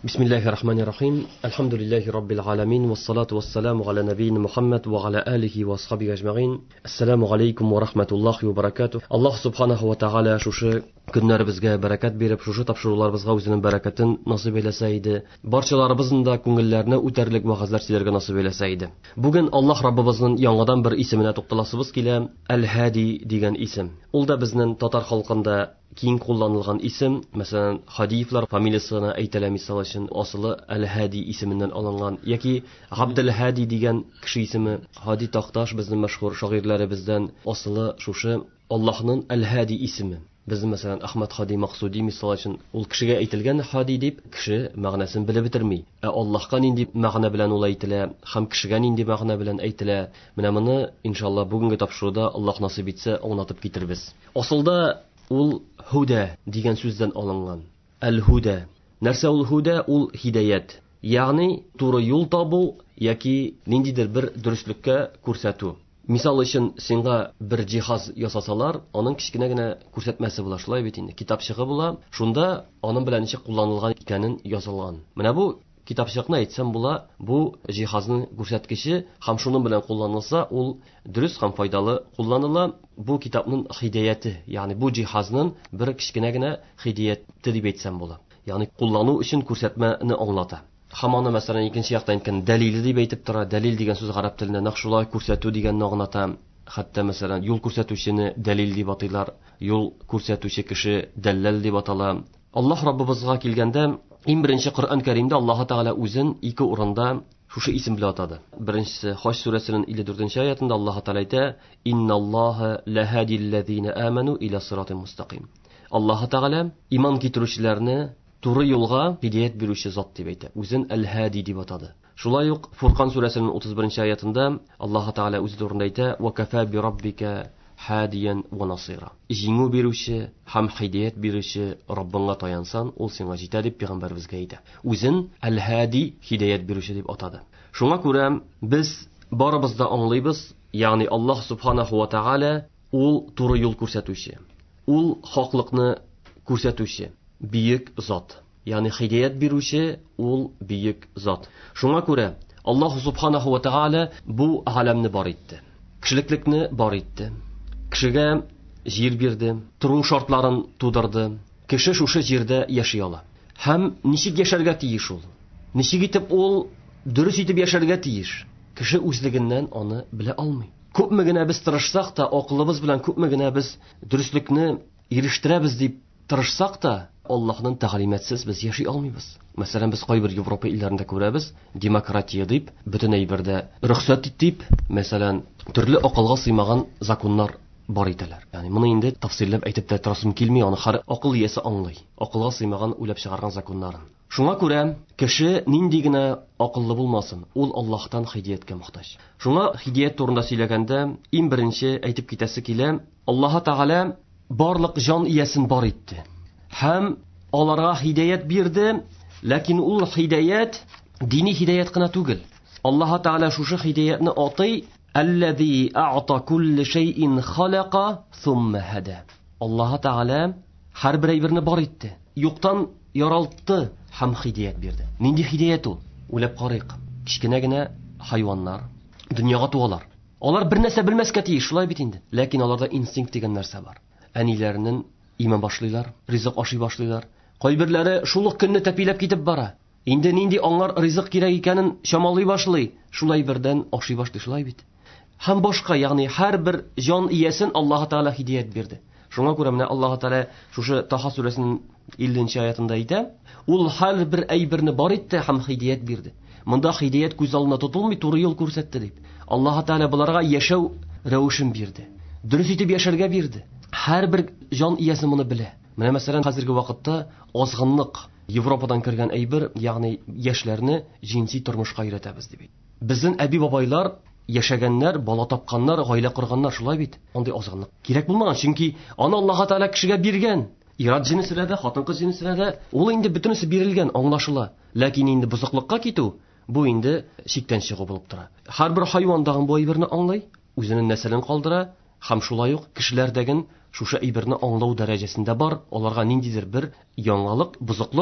بسم الله الرحمن الرحيم الحمد لله رب العالمين والصلاة والسلام على نبينا محمد وعلى آله وصحبه أجمعين السلام عليكم ورحمة الله وبركاته الله سبحانه وتعالى شوشي günlerimizge bereket berip şuşu tapşırılarımızga özünün bereketin nasip eyleseydi. Barçalarımızın da köngüllerine üterlik vaazlar sizlerge nasip eyleseydi. Bugün Allah Rabbimizin yangadan bir isimine to'xtalasыбыз kile El-Hadi degan isim. Ul da bizning Tatar xalqında keng qo'llanilgan isim. Masalan, Hadiyevlar familiyasini aytala misol uchun asli Al-Hadi ismidan olingan yoki Abdul Hadi degan kishi ismi. Hadi Toxtash bizning mashhur shoirlarimizdan asli shusha Allohning Al-Hadi ismi. Bizim mesela Ahmet Hadi Maqsudi misal için ol kişiye aytilgan Hadi deb kişi ma'nosini bilib bitirmay. Allohga nindi ma'no bilan ol aytila, ham kishiga nindi ma'no bilan aytila. Mana buni inshaalloh bugungi topshiriqda Alloh nasib etsa o'natib ketiribmiz. Aslida ul huda degan so'zdan olingan. Al-huda. Narsa ul huda ul hidayat. Ya'ni to'g'ri yo'l tobu yoki nindidir bir durustlikka ko'rsatuv. Misal için senga bir jihoz yasasalar, onun kichkinagina ko'rsatmasi bo'lar, shulay betindi. Kitobchig'i bo'lar, shunda onun bilan necha qo'llanilgan ekanin yozilgan. Mana bu kitobchiqni aytsam bo'lar, bu jihozning ko'rsatkichi ham shuning bilan qo'llanilsa, ul durust ham foydali qo'llaniladi. Bu kitobning hidayati, ya'ni bu jihozning bir kichkinagina hidayati deb aytsam bo'lar. Ya'ni qo'llanuv uchun ko'rsatmani anglatadi. Hamona masalan ikinci yoqdan ekan dalili deb aytib turadi. Dalil degan so'z arab tilida naqshulay ko'rsatuv deganni anglatadi. Hatto masalan yo'l ko'rsatuvchini dalil deb ataylar, yo'l ko'rsatuvchi kishi dallal deb ataladi. Alloh Rabbimizga kelganda eng birinchi Qur'on Karimda Alloh taolo o'zin ikki o'rinda shu ism bilan atadi. Birinchisi Haj surasining 54-oyatida Alloh taolo aytadi: "Innalloha lahadillazina amanu ila siratal mustaqim." Alloh taolo iymon keltiruvchilarni to'g'ri yo'lga hidayat beruvchi zot deb aytadi. O'zin Al-Hadi deb atadi. Shulay uq Furqon surasining 31-oyatida Alloh taolo o'zi o'rnida aytadi: "Va kafa bi robbika hadiyan va nasira." Jingu beruvchi ham hidayat beruvchi Robbingga tayansan, ul senga yetadi deb payg'ambarimizga aytadi. O'zin Al-Hadi hidayat beruvchi deb atadi. Shunga ko'ra biz boribizda anglaymiz, ya'ni Alloh subhanahu va taolo ul to'g'ri yo'l ko'rsatuvchi, ul haqliqni ko'rsatuvchi buyuk zot, ya'ni hidayat beruvchi ul buyuk zot. Shunga ko'ra Alloh subhanahu va taolo bu alamni bor etdi, kishiliklikni bor etdi, kishiga yer berdi, turmush shartlarini tug'dirdi, kishi o'sha yerda yashay oladi. Ham nishig yasharga tegish ul, nishig etib ul durust etib yasharga tegish. Kishi o'zligidan uni bila olmaydi. Ko'pmagina biz tirishsaq da, aqlimiz bilan ko'pmagina biz durustlikni erishtiramiz deb tirishsaq da, Allohning ta'limitsiz biz yashay olmaymiz. Masalan, biz qo'y bir Yevropa illarida ko'ramiz, demokratiya deb, butunay birda ruxsat deb, masalan, turli aqlga siymagan zakonlar bor edilar. Ya'ni buni endi tafsirlab aytib ta'tirasim kelmay, uni har aql yesa anglay. Aqlga siymagan o'ylab chiqargan zakonlar. Shunga ko'ra, kishi nindigina aqlli bo'lmasin, ul Allohdan hidayatga muhtoj. Shunga hidayat to'g'risida so'ylaganda, eng birinchi aytib ketasi kelar, Alloh taolo barliq jon egasini bor etdi. Ham ularga hidayat berdi, lekin ul hidayat diniy hidayat qina tugil. Alloh taolo shu hidayatni atay, allazi a'ta kulli shay'in khalaqa thumma hada. Alloh taolo har bir aybirini bor etdi, yo'qdan yaraltdi, ham hidayat berdi. Nindi hidayat u? O'lab qarayq. Kichkinagina hayvonlar dunyoga tug'alar. Ular bir narsa bilmasga tegish, shulay bitindi. Lekin ularda instinkt degan narsa bor. Anilarining iman boshlaylar, rizq oshiy boshlaylar. Qo'ybirlari shuluq kunni tapilab ketib bora. Endi nindi onlar rizq kerak ekanini shamollay boshlay. Shulay birdan oshiy boshlaydi, shulay bit. Ham boshqa, ya'ni har bir jon egasin Alloh taolo hidayat berdi. Shunga ko'ra mana Alloh taolo shu Taha surasining 50-oyatida aytadi: "Ul har bir aybirni bor etdi, ham hidayat berdi." Bunda hidayat ko'z oldida tutilmay to'g'ri yo'l ko'rsatdi deb. Alloh taolo bularga yashaw ravshin berdi. Durust etib yasharga berdi. Har bir jon egasi buni biladi. Mana masalan hozirgi vaqtda ozg'inlik Yevropadan kirgan aybir, ya'ni yoshlarni jinsiy turmushga yuritamiz deb. Bizning abi boboylar yashaganlar, bola topganlar, oila qurganlar shulay bit. Unday ozg'inlik kerak bo'lmagan, chunki ana Alloh taolo kishiga bergan. Irod jinslarida, xotin-qiz jinslarida ul endi butunisi berilgan, anglashila. Lekin endi buzuqlikqa ketuv, bu endi shikdan chiqib bo'lib turadi. Har bir hayvondan bu aybirni anglay, o'zining naslini qoldira, ham shulay yo'q kishilardagi shu ibirni anglov darajasida bor, ularga nindidir bir yangilik, buzuqlik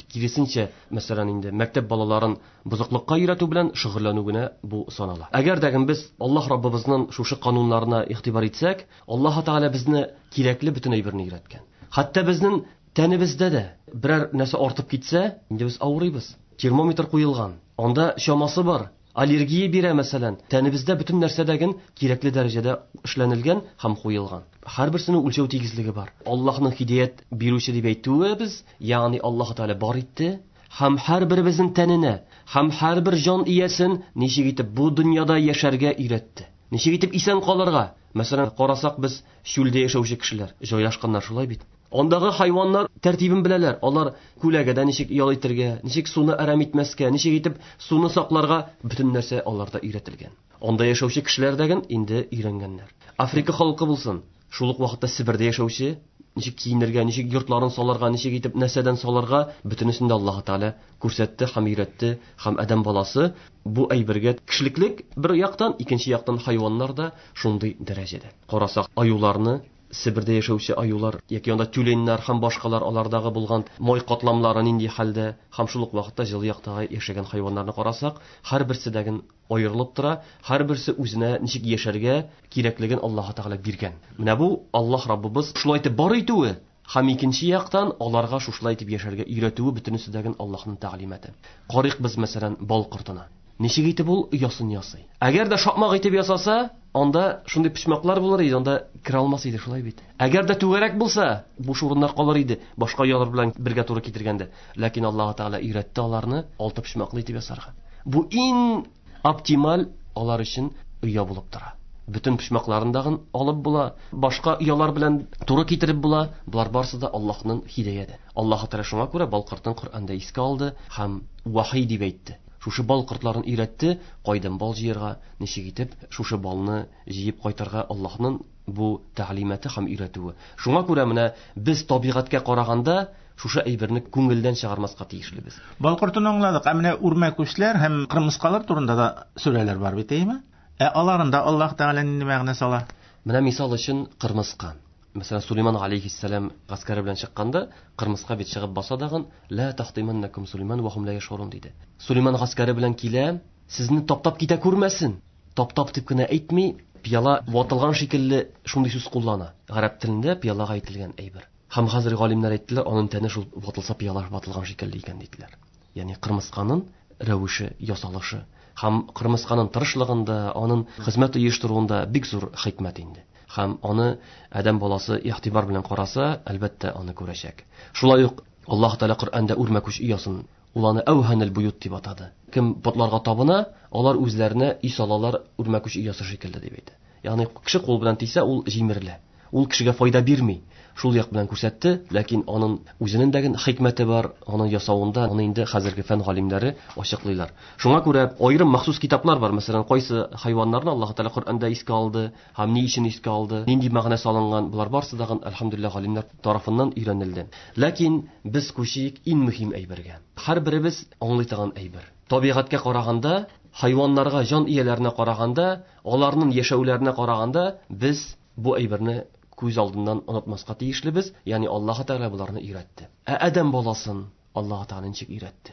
киресенчә, мәсәлән, инде мәктәп балаларын бузыклыкка өйрәтү белән шөгыльләнү генә бу санала. Әгәр дә без Аллаһ Раббыбызның шушы кануннарына игътибар итсәк, Аллаһ Тәгалә безне кирәкле бөтен әйберне өйрәткән. Хәтта безнең тәнебездә дә берәр нәрсә артып китсә, инде без авырыйбыз. Термометр куелган. Анда чамасы бар. Аллергия бирә, мәсәлән, тәнебездә бөтен нәрсәдәген кирәкле дәрәҗәдә эшләнелгән һәм куелган. Һәрберсенең үлчәү тигезлеге бар. Аллаһның хидаят бирүче дип әйтүе без, ягъни Аллаһ Тәгалә бар итте, һәм һәрберебезнең тәненә, һәм һәрбер җан иясен ничек итеп бу дөньяда яшәргә өйрәтте. Ничек итеп исән калырга. Мәсәлән, карасак без чүлдә яшәүче кешеләр, җайлашканнар шулай бит. Андагы хайваннар тәртибен беләләр. Алар күләгәдә ничек ял итәргә, ничек суны әрәм итмәскә, ничек итеп суны сакларга, бөтен нәрсә аларда өйрәтелгән. Анда яшәүче кешеләрдәген инде өйрәнгәннәр. Африка халкы булсын, шул ук вакытта Сибирдә яшәүче, ничек киенергә, ничек йортларын салырга, ничек итеп нәрсәдән салырга, бөтенесен дә Аллаһ Тәгалә күрсәтте һәм өйрәтте. Һәм адәм баласы бу әйбергә кешелеклек бер яктан, икенче яктан хайваннар да шундый дәрәҗәдә. Карасак, аюларны, Сибирдә яшәүче аюлар, яки анда тюленнәр һәм башкалар алардагы булган май катламлары нинди хәлдә, һәм шул ук вакытта җылы яктагы яшәгән хайваннарны карасак, һәрберсе дәген аерылып тора, һәрберсе үзенә ничек яшәргә кирәклеген Аллаһ Тәгалә биргән. Менә бу Аллаһ Раббыбыз шулай итеп бар итүе, һәм икенче яктан аларга шушылай итеп яшәргә өйрәтүе бөтенесе дәген Аллаһның тәгълиматы. Карыйк без мәсәлән бал кортына. Ничек итеп ул ясын ясый? Әгәр дә шакмак итеп ясаса, анда шундый пичмаклар булыр иде, анда кирә алмас иде, шулай бит. Әгәр дә түгәрәк булса, буш урыннар калыр иде, башка ялар белән бергә туры китергәндә. Ләкин Аллаһ Тәгалә өйрәтте аларны алты пичмаклы итеп ясарга. Бу иң оптималь алар өчен оя булып тора. Бөтен пичмакларындагын алып була, башка ялар белән туры китереп була. Булар барсы да Аллаһның хидаяте. Аллаһ Тәгалә шуңа күрә бал кортын Коръәндә искә алды һәм вахи дип әйтте. Шушы бал кортларын өйрәтте, кайдан бал җыярга, ничек итеп шушы балны җыеп кайтарга Аллаһның бу тәгълиматы һәм өйрәтүе. Шуңа күрә менә без табигатькә караганда шушы әйберне күңелдән чыгармаска тиешлебез. Бал кортын аңладык, менә үрмәкүчләр һәм кырмыскалар турында да сүрәләр бар бит, әйме? Аларында Аллаһ Тәгалә нинди мәгънә сала? Менә мисал өчен кырмыска. Мәсәлән, Сулейман алейхиссалам гаскәре белән чыкканда, кырмыска бит чыгып баса дагын, ла тахтиманнакум Сулейман ва хум ла яшурун диде. Сулейман гаскәре белән килә, сезне таптап китә күрмәсен. Таптап дип кенә әйтми, пияла ватылган шикелле шундый сүз куллана. Гарәп телендә пиялага әйтелгән әйбер. Һәм хәзер галимнәр әйттеләр, аның тәне шул ватылса пияла ватылган шикелле икән диделәр. Ягъни кырмысканың рәвеше, ясалышы һәм кырмысканың тырышлыгында, аның хезмәт оештыруында бик зур хикмәт инде. Һәм аны адәм баласы игътибар белән караса, әлбәттә аны күрәчәк. Шулай ук Аллаһ Тәгалә Коръәндә үрмәкүч иясын уланы әүһәнел буют дип атады. Кем ботларга табына, алар үзләренә үй салалар үрмәкүч иясы шикелле дип әйтә. Ягъни кеше кул белән тисә, ул җимерле. Ул кешегә файда бирми. Шул як белән күрсәтте, ләкин аның үзенең дәген хикмәте бар, аның ясавында, аны инде хәзерге фән галимнәре ачыклыйлар. Шуңа күрә аерым махсус китаплар бар. Мәсәлән, кайсы хайваннарны Аллаһ Тәгалә Коръәндә искә алды, һәм ни өчен искә алды, нинди мәгънә салынган, булар барсы да әлхәмдүлилләһ галимнәр тарафыннан өйрәнелде. Ләкин без күчик иң мөһим әйбергә. Һәрберебез аңлый торган әйбер. Табигатькә караганда, хайваннарга, җан ияләренә караганда, аларның яшәүләренә караганда, без бу әйберне күз алдыннан онытмаска тиешлебез, ягъни Аллаһ Тәгалә буларны өйрәтте. Адәм баласын Аллаһ Тәгалә ничек өйрәтте?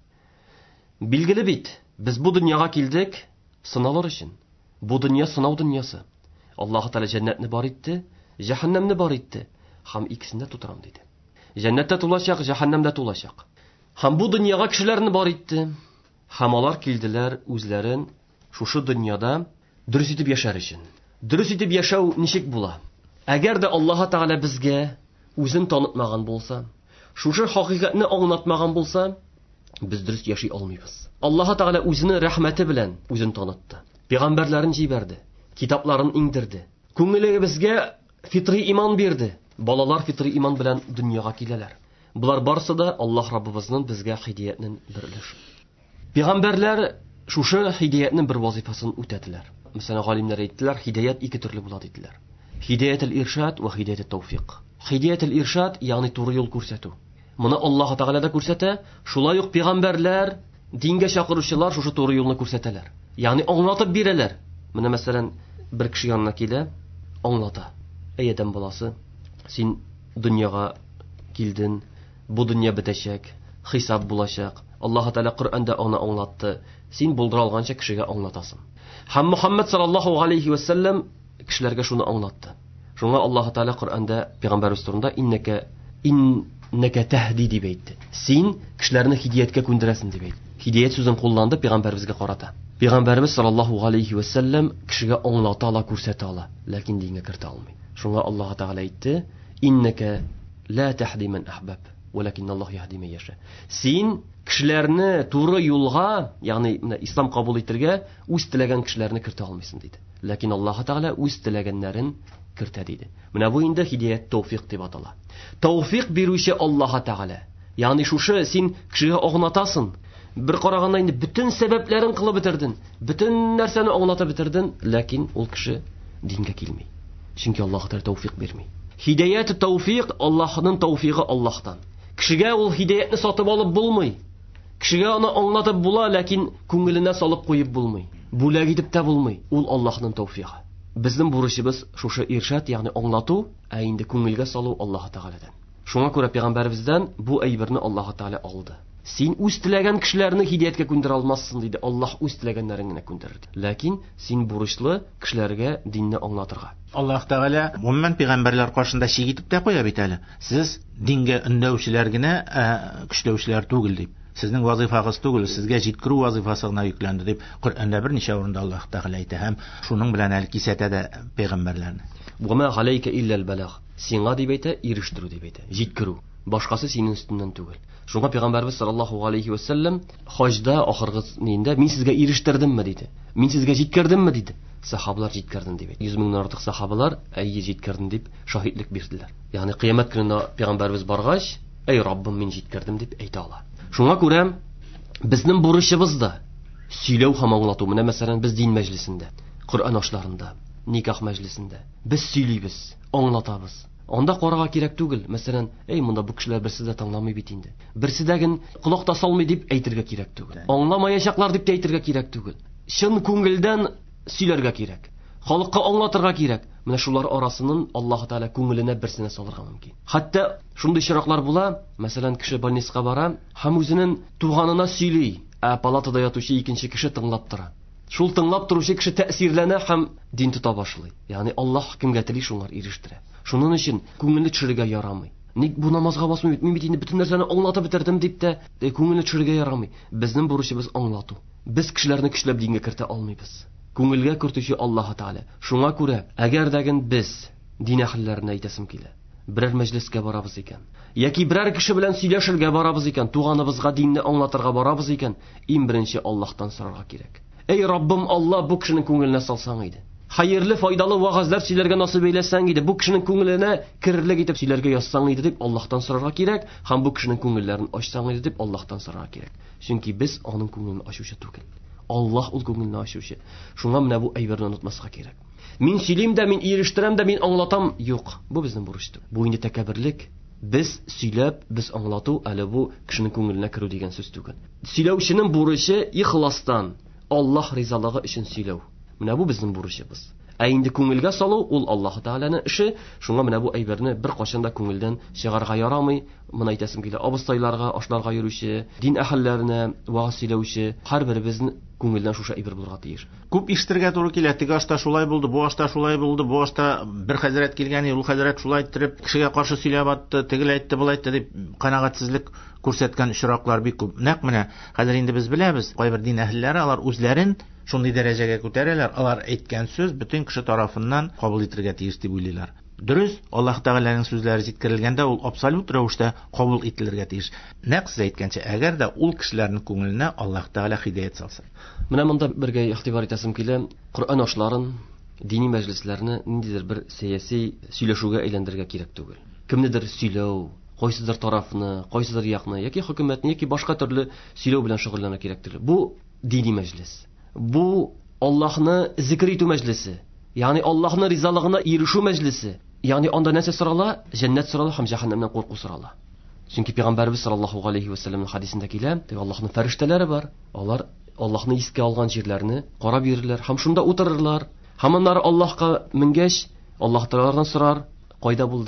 Билгеле бит, без бу дөньяга килдек сыналыр өчен. Бу дөнья сынау дөньясы. Аллаһ Тәгалә җәннәтне бар итте, җәһәннәмне бар итте, һәм икесендә тутырам диде. Җәннәттә тулачак, җәһәннәмдә тулачак. Һәм бу дөньяга кешеләрне бар итте, һәм алар килделәр үзләрен шушы дөньяда дөрес итеп яшәр өчен. Дөрес итеп яшәү ничек була? Әгәр дә Аллаһ Тәгалә безгә үзен танытмаган булса, шушы хакыйкатьне аңлатмаган булса, без дөрес яши алмыйбыз. Аллаһ Тәгалә үзенең рәхмәте белән үзен танытты. Пәйгамбәрләрен җибәрде, китапларын иңдерде. Күңелебезгә фитри иман бирде. Балалар фитри иман белән дөньяга киләләр. Булар барсы да Аллаһ Раббыбызның безгә хидаятның бер өлеше. Пәйгамбәрләр шушы хидаятның бер вазифасын үтәделәр. Мәсәлән, галимнәр әйттеләр, хидаят ике төрле була диделәр. Хидаят al-иршад ва хидаят at-тawfiq. Хидаят al-иршад ягъни туры юл күрсәтү. Моны Аллаһ Тәгалә дә күрсәтә, шулай ук пәйгамбәрләр, дингә чакыручылар шушы туры юлны күрсәтәләр. Ягъни аңлатып бирәләр. Менә мәсәлән, бер кеше янына килә, аңлата. Әй адәм баласы, син дөньяга килдең, бу дөнья бетәчәк, хисап булачак. Аллаһ Тәала Коръәндә аны аңлатты. Син булдыра алганча кешегә аңлатасың. Һәм Мөхәммәд саллаллаһу алейхи ва саллям кешеләргә шуны аңлатты. Шуңа Аллаһ Тәала Коръәндә пәйгамбәрбез турында иннәкә тәһди дип әйтте. Син кешеләрне һидаяткә күндерәсең дип әйтте. Һидаят сүзен кулланды пәйгамбәрбезгә карата. Пәйгамбәрбез саллаллаһу алейхи ва саллям кешегә аңлата ала, күрсәтә ала, ләкин дингә кертә алмый. Шуңа Аллаһ Тәала әйтте: "Иннәкә ла тәһди ман ахбаб, вәләкин Аллаһ яһди ман яша." Син кешеләрне туры юлга, ягъни ислам кабул итәргә үз теләгән кешеләрне кертә алмыйсың диде. Ләкин Аллаһ Тәала үз теләгәннәрен кертә диде. Менә бу инде һидаят тәүфиq дип атала. Тәүфиq бирүче Аллаһ Тәала. Ягъни шушы син кешегә аңлатасың. Бер караганда инде бүтән сәбәпләрен кылып бетердин. Бүтән нәрсәне аңлатып бетердин, ләкин ул кеше дингә килми. Чөнки Аллаһ Тәала тәүфиq бирми. Һидаят тәүфиq Аллаһның тәүфигы Аллаһтан. Кешегә ул һидаятны сатып алып булмый. Кешегә аны аңлатып була, ләкин күңеленә салып куеп булмый. Бүләк итеп тә булмый. Ул Аллаһның тәүфигы. Безнең бурычыбыз шушы иршат, ягъни аңлату, ә инде күңелгә салу Аллаһ Тәгаләдән. Шуңа күрә пәйгамбәрбездән бу әйберне Аллаһ Тәгалә алды. Син үз теләгән кешеләрне һидаяткә күндерә алмассың диде. Аллаһ үз теләгәннәрен генә күндерер. Ләкин син бурычлы кешеләргә динне аңлатырга. Аллаһ Тәгалә гомумән пәйгамбәрләр каршында шик итеп тә куя бит әле. Сез дингә өндәүчеләр генә, көчләүчеләр түгел дип. Сезнең вазифагыз түгел, сезгә җиткерү вазифасы гына йөкләнде дип Коръәндә берничә урында Аллаһ Тәгалә әйтә һәм шуның белән әле кисәтә дә пәйгамбәрләрне. Ва ма галейка илля аль-балагh. Сиңа дип әйтә, ирештерү дип әйтә, җиткерү. Башкасы синең өстеннән түгел. Шуңа пәйгамбәрбез саллаллаһу алейхи ва саллям хаҗда ахыргы нинде мин сезгә ирештердемме диде. Мин сезгә җиткердемме диде. Сахабалар җиткердем дип әйтә. 100 меңнән артык сахабалар әйе җиткердем дип шаһидлек бирделәр. Ягъни кыямәт көнендә пәйгамбәрбез баргач, "Эй Раббым, мин җиткердем" дип әйтә ала. Шуңа күрә безнең бурычыбыз да сөйләү һәм аңлату. Менә мәсәлән без дин мәҗлесендә, Коръән ашларында, никах мәҗлесендә без сөйлибез, аңлатабыз. Анда карага кирәк түгел. Мәсәлән, "Эй, монда бу кешеләр берсе дә тыңламый бит инде. Берсе дә ген колак та салмый" дип әйтергә кирәк түгел. Аңламаячаклар дип әйтергә кирәк түгел. Чын күңелдән сөйләргә кирәк. Халыкка аңлатырга кирәк. Менә шулар арасыннан Аллаһ Тәгалә күңеленә берсенә салырга мөмкин. Хәтта шундый чираклар була. Мәсәлән, кеше больницага бара һәм үзенең туганына сөйли, палатада ятучы икенче кеше тыңлап тора. Шул тыңлап торучы кеше тәэсирләнә һәм дин тота башлый. Ягъни Аллаһ кемгә тели шуңар ирештерә. Шуның өчен күңелне төшерергә ярамый. Ник бу намазга басмый бит? Мин бит инде бүтән нәрсәне аңлатып бетердем дип тә күңелне төшерергә ярамый. Безнең бурычыбыз аңлату. Без кешеләрне көчләп дингә кертә алмыйбыз. Күңелгә кертүче Аллаһ Тәгалә. Шуңа күрә, әгәр дәген без дин әһелләренә әйтәсем килә. Берәр мәҗлескә барабыз икән, яки берәр кеше белән сөйләшергә барабыз икән, туганыбызга динне аңлатырга барабыз икән, иң беренче Аллаһтан сорарга кирәк. Эй Раббым, Алла бу кешенең күңеленә салсаң иде. Хәерле, файдалы вагызлар сөйләргә насыйп әйләсәң иде, бу кешенең күңеленә кирерлек итеп сөйләргә язсаң иде дип Аллаһтан сорарга кирәк, һәм бу кешенең күңелләрен ачсаң иде дип Аллаһтан сорарга кирәк. Чөнки без аның күңелен ачучы түгел. Аллаһ ул күңелне ачучы. Шуңа менә бу әйберне онытмаска кирәк. Мин сөйлим дә, мин ирештерәм дә, мин аңлатам. Юк, бу безнең бурыч түгел. Бу инде тәкәбберлек. Без сөйләп, без аңлату, әле бу кешенең күңеленә керү дигән сүз түгел. Сөйләүченең бурычы ихластан, Аллаһ ризалыгы өчен сөйләү. Менә бу безнең бурычыбыз. Ә инде күңелгә салу ул Аллаһ Тәгаләнең эше. Шуңа менә бу әйберне бер кашан да күңелдән чыгарга ярамый. Моны әйтәсем килә. Абыстайларга, ашларга йөрүче, дин әһелләренә вагыз сөйләүче һәрберебезнең күңелдән шушы әйбер булырга тиеш. Күп ишетергә туры килә. Теге ашта шулай булды, бу ашта шулай булды, бу ашта бер хәзрәт килгән, ул хәзрәт шулай иттереп кешегә каршы сөйләп атты, тегел әйтте, бул әйтте дип канагатьсезлек күрсәткән очраклар бик күп. Нәкъ менә хәзер инде без беләбез, кайбер дин әһелләре алар үзләрен шундый дәрәҗәгә күтәрәләр, алар әйткән сүз бөтен кеше тарафыннан кабул итәргә тиеш дип уйлыйлар. Дөрес, Аллаһ Тәгаләнең сүзләре җиткерелгәндә ул абсолют рәвештә кабул ителергә тиеш. Нәкъ сез әйткәнчә, әгәр дә ул кешеләрнең күңеленә Аллаһ Тәгалә һидаят салса. Менә монда бергә игътибар итәсем килә. Коръән ашларын, дини мәҗлесләрне ниндидер бер сәяси сөйләшүгә әйләндерергә кирәк түгел. Кемнедер сөйләү, кайсыдыр тарафны, кайсыдыр якны, яки хөкүмәтне, яки башка төрле сөйләү белән шөгыльләнә кирәк түгел. Бу дини мәҗлес. Бу Аллаһны зикр итү мәҗлесе. Ягъни Аллаһның ризалыгына ирешү мәҗлесе. Ягъни анда нәрсә сорала? Җәннәт сорала һәм җәһәннәмнән курку сорала. Чөнки пәйгамбәрбез саллаллаһу алейхи ва саллямның хадисендә килә, Аллаһның фәрештәләре бар. Алар Аллаһны искә алган җирләрне карап йөрерләр һәм шунда утырырлар. Һәм аннары Аллаһка менгәч, Аллаһ Тәгаләдән сорар: "Кайда булдыгыз?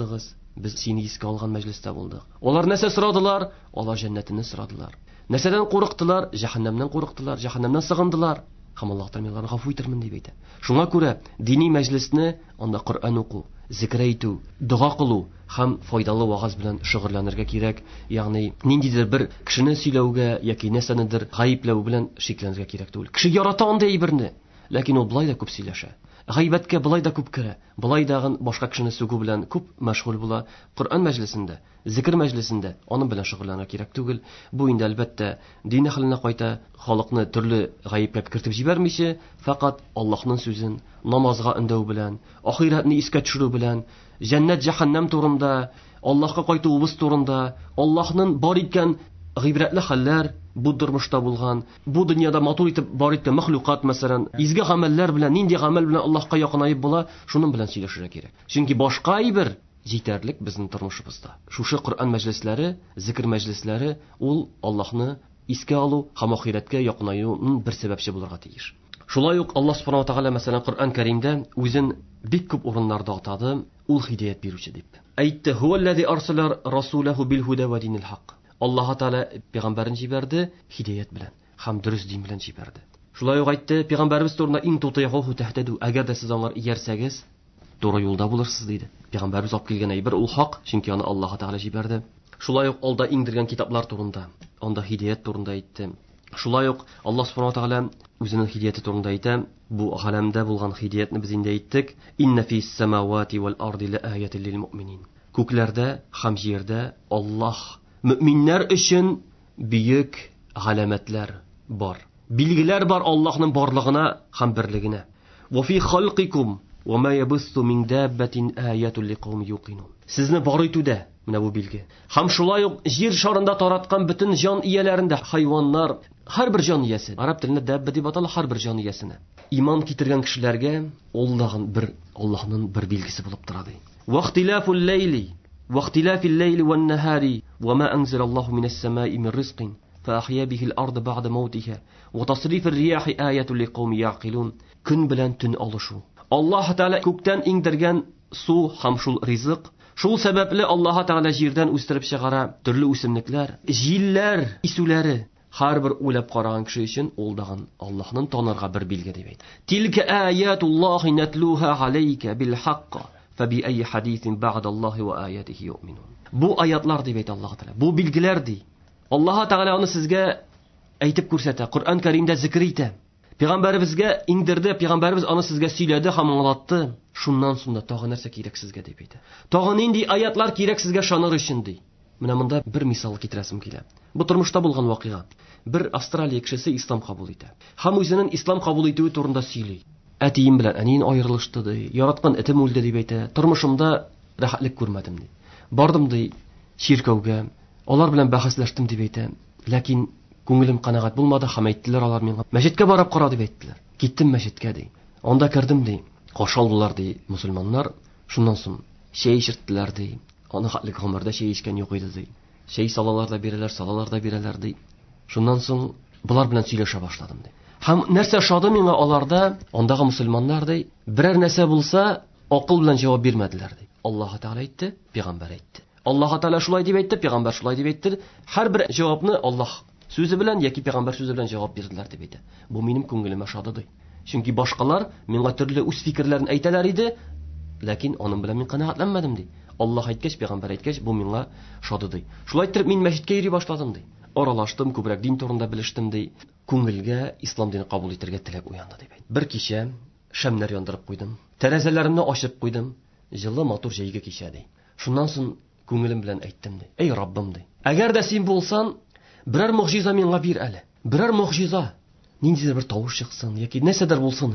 Без сине искә алган мәҗлестә булдык. Алар нәрсә сорадылар? Алар җәннәтне сорадылар. Нәрсәдән курыктылар? Җәһәннәмнән курыктылар, җәһәннәмнән сыгындылар. Һәм Аллаһ Тәгалә аларны гафу итермен дип әйтә. Шуңа күрә дини мәҗлесне анда Коръән уку, зикр әйтү, дуга кылу һәм файдалы вагыз белән шөгыльләнергә кирәк. Ягъни ниндидер бер кешене сөйләүгә яки нәрсәнедер гаипләү белән шикләнергә кирәк түгел. Кеше ярата андый әйберне, ләкин ул булай да күп сөйләшә. Гайбәткә булай да күп керә. Булай дагын башка кешене сүгү белән күп мәшгуль була. Коръән мәҗлесендә, зикр мәҗлесендә аның белән шөгыльләнергә кирәк түгел. Бу инде әлбәттә дин әһленә кайта, халыкны төрле гаипләп кертеп җибәрмичә, фақат Аллаһның сүзен намазга өндәү белән, ахиратны искә төшерү белән, җәннәт җәһәннәм турында, Аллаһка кайтуыбыз турында, Аллаһның бар иткән гыйбрәтле хәлләр, бу тормышта булган, бу дөньяда матур итеп бар иткән мәхлукат, мәсәлән, изге гамәлләр белән, нинди гамәл белән Аллаһка якынаеп була, шуның белән сөйләшергә кирәк. Чөнки башка әйбер җитәрлек безнең тормышыбызда. Шушы Коръән мәҗлесләре, зикр мәҗлесләре ул Аллаһны искә алу һәм ахиратка якынаюның бер сәбәпче булырга тиеш. Шулай ук Аллаһ Субханаһу ва Тәгалә мәсәлән Коръән Кәримдә үзен бик күп урыннарда атады, ул һидаят бирүче дип. Әйтте: "Хуаллази арсала расулаху бил худа ва динил хак." Аллаһ Тәгалә пәйгамбәрен җибәрде һидаят белән һәм дөрес дин белән җибәрде. Шулай ук әйтте: "Пәйгамбәрбез турында ин тутыйгу тәһтәду." Әгәр дә сез аңар иярсәгез, туры юлда булырсыз диде. Пәйгамбәрбез алып килгән әйбер ул хак, чөнки аны Аллаһ Тәгалә җибәрде. Шулай ук алда иңдергән китаплар турында, анда һидаят турында әйтте. Шулай ук Аллаһ Субханаһу ва Тәгалә үзенең һидаяты турында әйтә. Бу галәмдә булган һидаятны biz инде әйттек. "Инна фис самавати вал арди лааятин лил муъминин." Күкләрдә һәм җирдә Аллаһ мөэминнәр өчен бөек галәмәтләр бар. Билгеләр бар Аллаһның барлыгына һәм берлегенә. "Ва фи халқикум ва ма ябсту мин даббатин аятун лиқауми юқинун." Сезне бар итүдә менә бу билге. Һәм шулай ук җир шарында тараткан бөтен җан ияләрендә, хайваннар, һәрбер җан иясе, араб телендә дабба дип атала һәрбер җан иясенә. Иман китергән кешеләргә ул дагын бер Аллаһның бер билгесе булып тора ди. "Вахтилафул лейли вахтилафил лейли ван нахари ва ма анзала Аллаһу минас самаи мин ризқин фаахья бихил арда баъда маутиха ва тасрифир рияхи аятун лиқауми яқилун." Көн белән төн алышу. Аллаһ Тәгалә күктән иңдергән су һәм шул ризык. Шул сәбәпле Аллаһ Тәгалә җирдән үстереп чыгара төрле үсемлекләр, җилләр, исүләре. Һәрбер уйлап караган кеше өчен ул дагын Аллаһның танырга бер билге дип әйтә. "Тилка аятуллаһи натлуха алейка бил хакка, фаби ай хадисин баъдаллаһи ва аятихи юъминун." Бу аятлар дип әйтә Аллаһ Тәгалә. Бу билгеләр ди. Аллаһ Тәгалә аны сезгә әйтеп күрсәтә. Коръән Кәримдә зикр итә. Пәйгамбәребезгә иңдерде, пәйгамбәрбез аны сезгә сөйләде һәм аңлатты. Шуннан соң тагы нәрсә кирәк сезгә дип әйтә. Тагы нинди аятлар кирәк сезгә шаныр өчен ди. Менә монда бер мисал китерәсем килә. Бу тормышта булган вакыйга. Бер Австралия кешесе ислам кабул итә. Һәм үзенең ислам кабул итүе турында сөйли. Әтием белән әниен аерылышты ди. Яраткан этем үлде дип әйтә. Тормышымда рәхәтлек күрмәдем ди. Бардым ди чиркәүгә. Алар белән бәхәсләштем дип әйтә. Ләкин күңелем канагать булмады. Һәм әйттеләр алар миңа: "Мәчеткә барып кара" дип әйттеләр. Киттем мәчеткә ди. Анда кердем ди. Каршы алдылар ди мусульманнар. Шуннан соң шәй эчерттеләр ди. Аны хәтлек гомердә шәй эчкән юк иде ди. Шәй салалар да бирәләр ди. Шуннан соң булар белән сөйләшә башладым ди. Һәм нәрсә шады миңа аларда, андагы мусульманнар ди, берәр нәрсә булса, акыл белән җавап бирмәделәр ди. Аллаһ Тәгалә әйтте, пәйгамбәр әйтте. Аллаһ Тәгалә шулай дип әйтте, пәйгамбәр шулай дип әйтте. Һәрбер җавапны Аллаһ сүзе белән яки пәйгамбәр сүзе белән җавап бирделәр дип әйтә. Бу минем күңелемә шады ди. Чөнки башкалар миңа төрле үз фикерләрен әйтәләр иде, ләкин аның белән мин канәгатьләнмәдем ди. Аллаһ әйткәч, пәйгамбәр әйткәч, бу миңа шады ди. Шулай итеп мин мәчеткә йөри башладым ди. Аралаштым, күбрәк дин турында белештем ди. Күңелгә ислам динен кабул итәргә теләк уянды дип әйт. Бер кичә шәмнәр яндырып куйдым. Тәрәзәләремне ачып куйдым. Җылы матур җәйге кичә ди. Шуннан соң күңелем белән әйттем ди. Эй Раббым ди. Әгәр дә син булсаң, берәр мөгъҗиза миңа бир әле. Берәр мөгъҗиза. Ниндидер бер тавыш чыксын яки нәрсәдер булсын.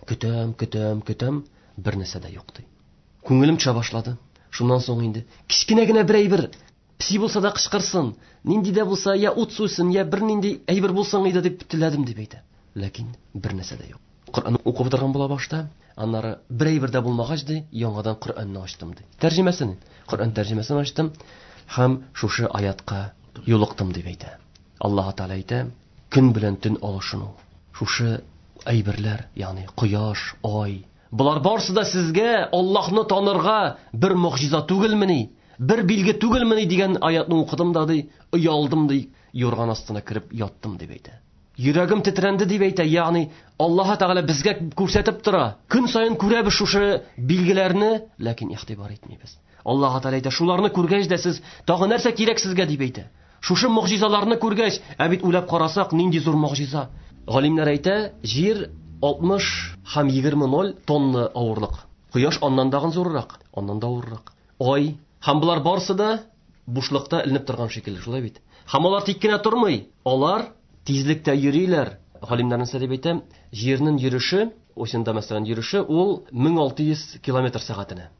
Көтәм, бер нәрсә дә юк ди. Күңелем төшә башлады. Шуннан соң инде кичкенә генә бер әйбер пси булса да кычкырсын, нинди дә булса, я ут суйсын, я бер нинди әйбер булсын иде дип теләдем дип әйтә. Ләкин бер нәрсә дә юк. Коръәнне укып торган була башта, аннары бер әйбер дә булмагач ди, яңадан Коръәнне ачтым ди. Тәрҗемәсен, Коръән тәрҗемәсен ачтым һәм шушы аятка юлыктым дип әйтә. Аллаһ Тәгалә әйтә: "Көн белән төн алышыну." Шушы әйберләр, ягъни кояш, ай, булар барсы да сезгә Аллаһны танырга бер мөгъҗиза түгелмени? Бер билге түгелмени дигән аятны укыдым да ди, оялдым ди, юрган астына кирип яттым дип әйтә. Йөрәгем тетрәнде дип әйтә. Ягъни Аллаһ Тәгалә безгә күрсәтеп тора. Көн саен күрәбез шушы билгеләрне, ләкин игътибар итмибез. Аллаһ Тәгалә әйтә, шуларны күргәч дә сез тагы нәрсә кирәк сезгә дип әйтә. Шушы мөгъҗизаларны күргәч, бит уйлап карасак, нинди зур мөгъҗиза. Галимнәр әйтә, җир 60 һәм 20 тонна авырлык. Кояш аннан да зуррак, аннан да авыррак. Ай һәм булар барысы да бушлыкта иленеп торган шикелле, шулай бит. Һәм алар тик кенә тормый, алар тизлектә йөриләр. Галимнәрнең сөйләп әйтә, җирнең йөреше, осында мәсәлән йөреше, ул 1600 км сәгатенә.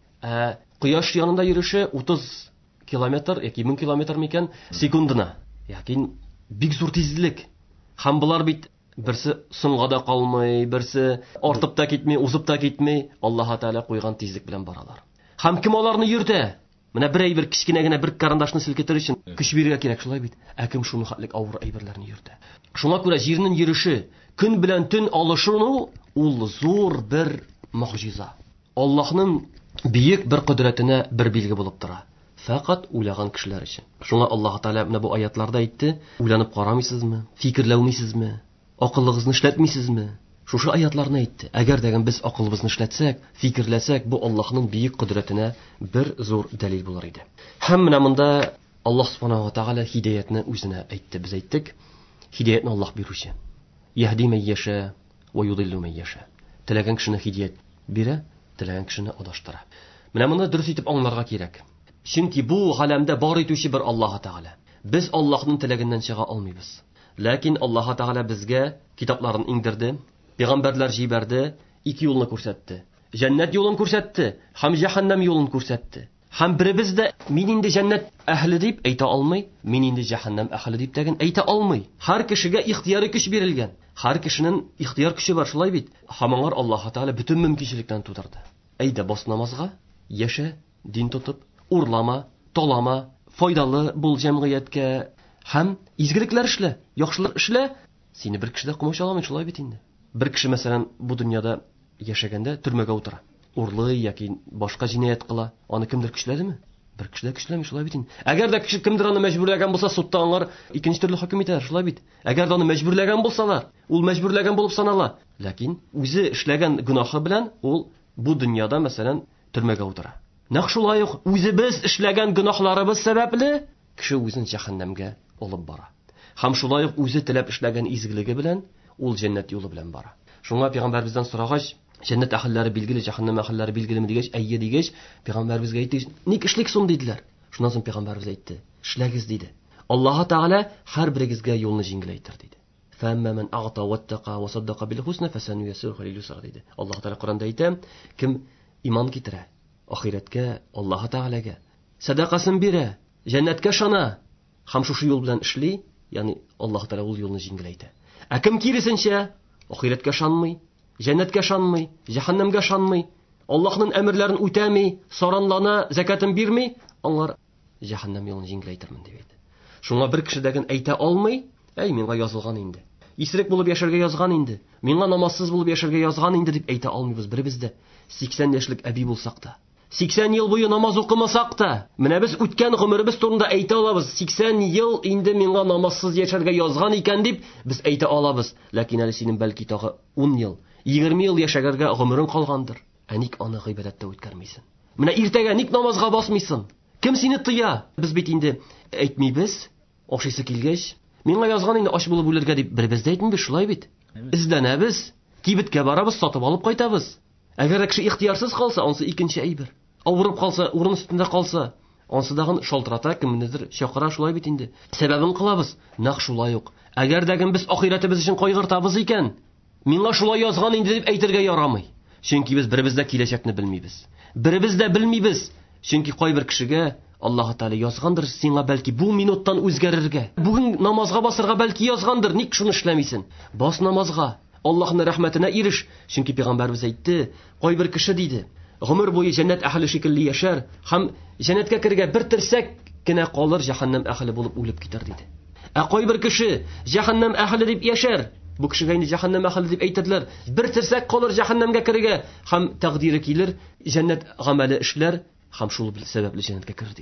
Кояш янында йөреше 30 км яки 1000 км микән секундына. Яки бик зур тизлек. Һәм булар бит берсе соңга да калмый, берсе артып та китми, узып та китми, Аллаһ Тәгалә куйган тизлек белән баралар. Һәм кем аларны йөртә? Менә бер әйбер кичкенә генә бер карандашны селкетер өчен көч бирергә кирәк, шулай бит. Кем шуны хәтлек авыр әйберләрне йөртә? Шуңа күрә җирнең йөреше, көн белән төн алышуы ул зур бер мөгъҗиза. Аллаһның бийек бер кудрәтенә бер билге булып тора. Фақат уйлаган кешеләр өчен. Шуңа Аллаһ Тәгалә менә бу аятларда әйтте, уйланып карамыйсызмы? Фикерләүмисезме? Акыллыгызны эшләтмисезме? Шушы аятларны әйтте. Әгәр дәгән без акылыбызны эшләтсәк, фикерләсәк, бу Аллаһның бийек кудрәтенә бер зур дәлил булыр иде. Һәм менә монда Аллаһ Субханаһу ва Тәгалә һидаятны үзенә әйтте. Без әйттек, һидаятны Аллаһ бирүче. Яһди ман яша ва юдиллу ман яша. Теләгән кешене һидаят бирә, теләгән кешене адаштыра. Менә моны дөрес итеп аңларга кирәк. Чөнки бу галәмдә бар итүче бер Аллаһ Тәгалә. Без Аллаһның теләгеннән чыга алмыйбыз. Ләкин Аллаһ Тәгалә безгә китапларын иңдерде, пәйгамбәрләр җибәрде, ике юлны күрсәтте. Җәннәт юлын күрсәтте, һәм җәһәннәм юлын күрсәтте. Һәм беребез дә мин инде җәннәт әһле дип әйтә алмый, мин инде җәһәннәм әһле дип тәген әйтә алмый. Һәр кешегә ихтыяры көч бирелгән. Һәр кешенең ихтыяр көче бар, шулай бит. Һәм аңар Аллаһ Тәгалә бүтән мөмкинчелектән тудырды. Әйдә бас намазга, яшә, дин тотып, урлама, талама, файдалы бул җәмгыятькә һәм изгелекләр эшлә, яхшылык эшлә. Сине бер кеше дә кумачаламый, шулай бит инде. Бер кеше мәсәлән бу дөньяда яшәгәндә төрмәгә утыра. Урлый яки башка җинаят кыла. Аны кемдер көчләдеме? Бер кеше дә көчләми, шулай бит инде. Әгәр дә кеше кемдер аны мәҗбүрләгән булса, судта аңар икенче төрле хөкем итәр, шулай бит. Әгәр дә аны мәҗбүрләгән булсалар, ул мәҗбүрләгән булып санала. Ләкин үзе эшләгән гынахы белән ул бу дөньяда мәсәлән төрмәгә утыра. Нәкъ шулай ук үзебез эшләгән гынахларыбыз сәбәпле кеше үзен җәһәннәмгә алып бара. Һәм шулай ук үзе теләп эшләгән изгелеге белән ул җәннәт юлы белән бара. Шуңа пәйгамбәрбездән сорагач, җәннәт әһелләре билгеле, җәһәннәм әһелләре билгелеме дигәч, әйе дигәч, пәйгамбәрбезгә әйтте, ник эшлик сум диделәр. Шуннан соң пәйгамбәрбез әйтте, эшләгез диде. Аллаһ Тәгалә һәр берегезгә юлны җиңеләйтер диде. Фәмма мен агта ваттака ва саддака бил хусна фасануясирху лил юсра диде. Аллаһ Тәгалә Коръәндә әйтә, кем иман китерә, ахиреткә, Аллаһ Тәгаләгә садакасын бирә, җәннәткә шана, һәм шушы юл белән эшли, ягъни Аллаһ Тәгалә ул юлны җиңеләйтә. Кем киресенчә ахиреткә шанмый, җәннәткә шанмый, җәһәннәмгә шанмый, Аллаһның әмерләрен үтәми, саранлана, закатын бирми, аңар җәһәннәм юлын җиңеләйтермен дип әйтә. Шуңа бер кеше дәген әйтә алмый, миңа язылган инде. Исерек булып яшәргә язган инде. Миңа намазсыз булып яшәргә язган инде дип әйтә алмыйбыз беребез дә. 80 яшьлек әби булсак та, 80 ел буе намаз укымасак та, менә без үткән гомеребез турында әйтә алабыз. 80 ел инде миңа намазсыз яшәргә язган икән дип без әйтә алабыз. Ләкин әле синең бәлки тагы 10 ел, 20 ел яшәргә гомерең калгандыр. Ник аны гыйбадәттә үткәрмисең? Менә иртәгә ник намазга басмыйсың? Кем сине тыя? Без бит инде әйтмибез, ашыйсы килгәч, миңа язган инде аш булып үләргә дип беребез дә әйтмибез, шулай бит. Издәнәбез, кибеткә барабыз, сатып алып кайтабыз. Әгәр кеше ихтыярсыз калса, ансы икенче әйбер. Авырып калса, урын өстендә калса, ансы дагын шалтырата, кемнедер чакыра, шулай бит инде. Сәбәбен кылабыз. Нәкъ шулай ук. Әгәр дәген без ахиратыбыз өчен кайгыртабыз икән, миңа шулай язган инде дип әйтергә ярамый. Чөнки без беребез дә киләчәкне белмибез. Беребез дә белмибез. Чөнки кайбер кешегә Аллаһ Тәгалә язгандыр, сиңа бәлки бу минуттан үзгәрергә. Бүген намазга басырга бәлки язгандыр, ник шуны эшләмисең? Бас намазга. Аллаһның рәхмәтенә иреш. Чөнки пәйгамбәрбез әйтте, кайбер кеше диде, гомер буе җәннәт әһле шикелле яшәр, һәм җәннәткә кергә бер терсәк кенә калыр, җәһәннәм әһле булып үлеп китер диде. Кайбер кеше җәһәннәм әһле дип яшәр. Бу кешегә инде җәһәннәм әһле дип әйтәләр. Бер терсәк калыр җәһәннәмгә кергә, һәм тәкъдире килер, җәннәт гамәле эшләр, һәм шул сәбәпле җәннәткә кер диде.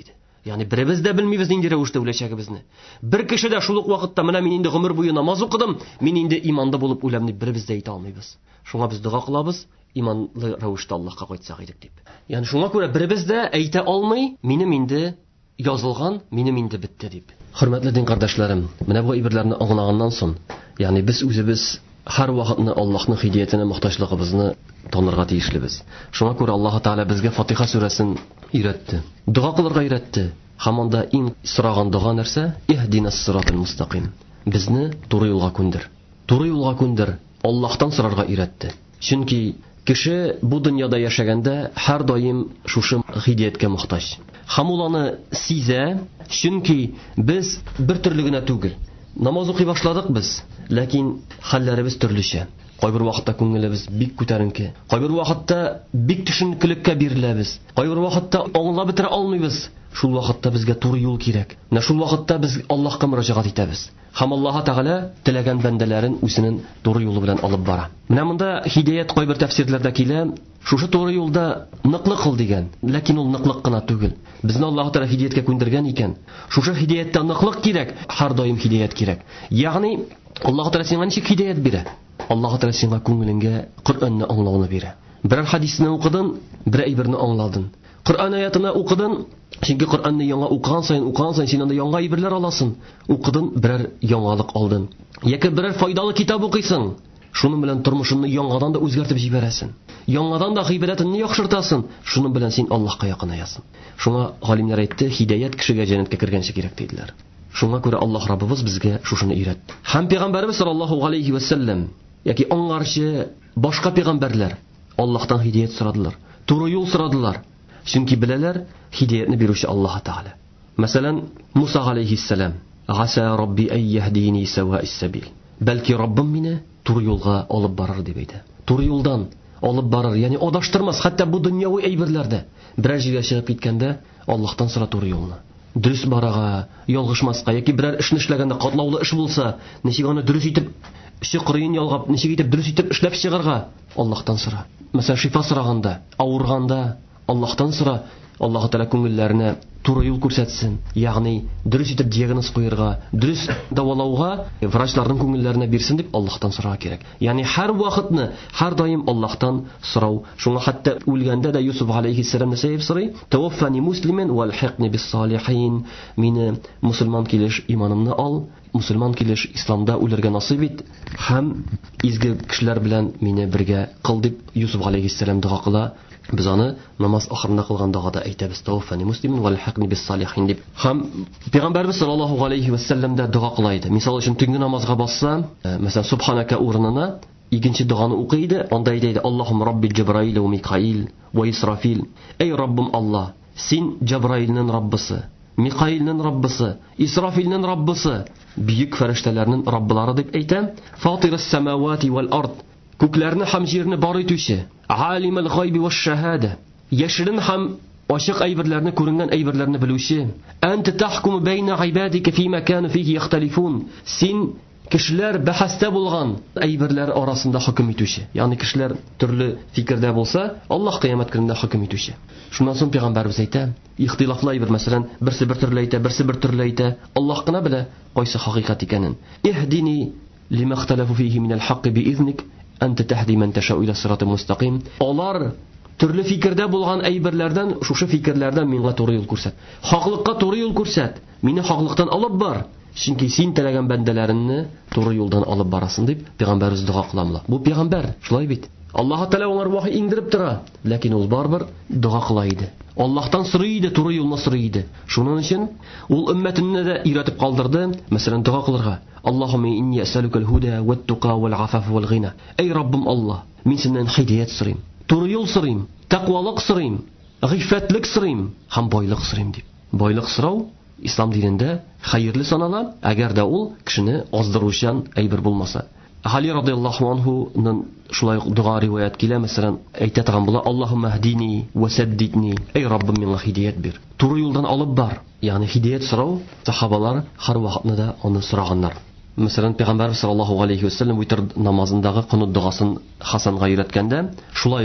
Ягъни беребез дә белмибез нинди рәвештә үләчәгебезне. Бер кеше дә шул ук вакытта менә мин инде гомер буе намаз укыдым, мин инде иманлы булып үләм дип беребез дә әйтә алмыйбыз. Шуңа без дуга кылабыз, иманлы рәвештә Аллаһка кайтсак идек дип. Ягъни шуңа күрә беребез дә әйтә алмый, минем инде язылган, минем инде бетте дип. Хөрмәтле дин кардәшләрем, менә бу әйберләрне аңлаганнан соң, ягъни без үзебез һәр вакытны Аллаһның хидиятенә мохтаҗлыгыбызны танырга тиешлебез. Шуңа күрә Аллаһ Таала безгә Фатиха сүрәсен өйрәтте. Дуга кылырга өйрәтте. Һәм анда иң сораган дуга нәрсә? Иһдинас-сиратал мустақим. Безне туры юлга күндер. Туры юлга күндер. Аллаһтан сорарга өйрәтте. Чөнки кеше бу дөньяда яшәгәндә һәр даим шушы хидияткә мохтаҗ. Һәм ул аны сизә, чөнки без бер төрле генә түгел. Намаз укый башладык без, ләкин хәлләребез төрлечә. Кайбер вакытта күңелебез бик күтәренке, кайбер вакытта бик төшенкелеккә биреләбез, кайбер вакытта аңлап бетерә алмыйбыз. Шул вакытта безгә туры юл кирәк. Менә шул вакытта без Аллаһка мөрәҗәгать итәбез. Һәм Аллаһ Тәгалә теләгән бәндәләрен үзенең туры юлы белән алып бара. Менә монда хидаят кайбер тәфсирләрдә килә, шушы туры юлда ныклык кыл дигән, ләкин ул ныклык кына түгел. Безне Аллаһ Тәгалә хидаяткә күндергән икән. Шушы хидаяттә ныклык кирәк, һәр даим хидаят кирәк. Ягъни Аллаһ Тәгалә сиңа ничек хидаят бирә? Аллаһ Тәгалә сиңа күңелеңгә Коръәнне аңлауны бирә. Бер хадисне укыдың, бер әйберне аңладың. Коръән аятына укыдың, чөнки Коръәнне яңа укыган сайын син анда яңа әйберләр аласың. Укыдың, берәр яңалык алдың. Яки берәр файдалы китап укыйсың. Шуның белән тормышыңны яңадан да үзгәртеп җибәрәсең. Яңадан да гыйбадәтеңне яхшыртасың. Шуның белән син Аллаһка якынаясың. Шуңа галимнәр әйтте, хидаят кешегә җәннәткә кергәнче кирәк диделәр. Шуңа күрә Аллаһ Раббыбыз безгә шушыны өйрәтте. Һәм Пәйгамбәрбез саллаллаһу алейхи ва саллям яки аңарчы башка пәйгамбәрләр Аллаһтан хидаят сорадылар. Туры юл сорадылар. Чөнки беләләр, хидаятны бирүче Аллаһ Таала. Мәсәлән, Муса алейхиссалам: "Аса Рабби ан яхдини саваис сабил." Бәлки Раббым мине туры юлга алып барыр дип әйтә. Туры юлдан алып барыр, ягъни адаштырмас, хәтта бу дөньяви әйберләрдә. Берәр җиргә чыгып киткәндә Аллаһтан сора туры юлны. Дөрес барага, ялгышмаска яки берәр эшне эшләгәндә катлаулы эш булса, ничек аны дөрес итеп чыкрыен ялгап, ничек итеп дөрес итеп эшләп чыгарга Аллаһтан сора. Мәсәлән, шифа сораганда, авырганда Аллаһтан сора. Аллаһ Таала күңелләренә туры юл күрсәтсен. Ягъни дөрес итеп диагноз куярга, дөрес дәвалауга врачларның күңелләренә бирсен дип Аллаһтан сорарга кирәк. Ягъни һәр вакытны, һәр даим Аллаһтан сорау. Шуңа хәтта үлгәндә дә Юсуф алейхиссалам нәрсә сорый? Таваффани муслимен вал хиқни бис салихин. Мине мусульман килеш иманымны ал, мусульман килеш исламда үләргә насыйп ит һәм изге кешеләр белән мине бергә кыл дип Юсуф алейхиссалам дуга кыла. Без аны намаз ахырында кылган дугада әйтәбез: "Таваффани муслимен вал хиқни бис салихин" дип. Һәм Пәйгамбәрбез саллаллаһу алейхи ва саллям да дуга кыла иде. Мисал өчен төнге намазга басса, мәсәлән, субханака урынына икенче дуганы укый иде. Анда әйтә: "Аллаһумма рабби Җибраил ва Микаил ва Исрафил." Эй Раббым Аллаһ, син Җибраилнең Раббысы, Микаилнең Раббысы, Исрафилнең Раббысы, бийек фәрештәләрнең Раббылары дип әйтә. "Фатирас самавати вал ард." Күкләрне һәм җирне бар итүче, алимул гайби ваш шаһада, яшерен һәм ачык әйберләрне, күренгән әйберләрне белүче. "Анта тахкуму байна ибадика фима кану фиhi яхталифун." Син кешеләр бәхәстә булган әйберләр арасында хөкем итүче. Ягъни кешеләр төрле фикердә булса, Аллаһ кыямәт көнендә хөкем итүче. Шуннан соң Пәйгамбәрбез әйтә, ихтилафлы әйбер, мәсәлән, берсе бер төрле әйтә, берсе бер төрле әйтә. Аллаһ кына белә кайсы хакыйкать икәнен. "Ихдини лима ихталафу фиhi минал хакки биизник. Анта tahdi man tasha'u ila siratal mustaqim." Алар төрле фикердә булган әйберләрдән, шушы фикерләрдән миңа туры юл күрсәт. Хаклыкка туры юл күрсәт. Мине хаклыктан алып бар. Чөнки син теләгән бәндәләреңне туры юлдан алып барасың дип Пәйгамбәрбез дуга кыламлар. Бу Пәйгамбәр, шулай бит. Аллаһ Таала аңар вахи иңдереп тора, ләкин ул барбыр дуга кыла иде. Аллаһтан сорый иде, туры юлны сорый иде. Шуның өчен ул уммәтенне дә иратып калдырды. Мәсәлән, дуга кылырга: "Аллаһумма инни ас'алука ал-худа ват-туqa вал-'афафа вал-ghina." Эй Раббым Аллаһ, мин синнән хидаят сорыйм, туры юл сорыйм, тақвалык сорыйм, гыйффәтлек сорыйм һәм байлык сорыйм дип. Байлык сорау ислам динендә хәерле санала, әгәр дә ул кешене аздыручан әйбер булмаса. Али радиллаһу анһуның шулай дуга риваят килә, мәсәлән, әйтә торган була: "Аллаһумма һдини ва саддидни." Эй Раббым, миңа хидаят бир, туры юлдан алып бар. Ягъни хидаят сорау сахабалар һәр вакытны да аны сораганнар. Мәсәлән, Пәйгамбәр саллаллаһу алейхи ва саллям витр намазындагы кунут дугасын Хасанга өйрәткәндә, шулай ук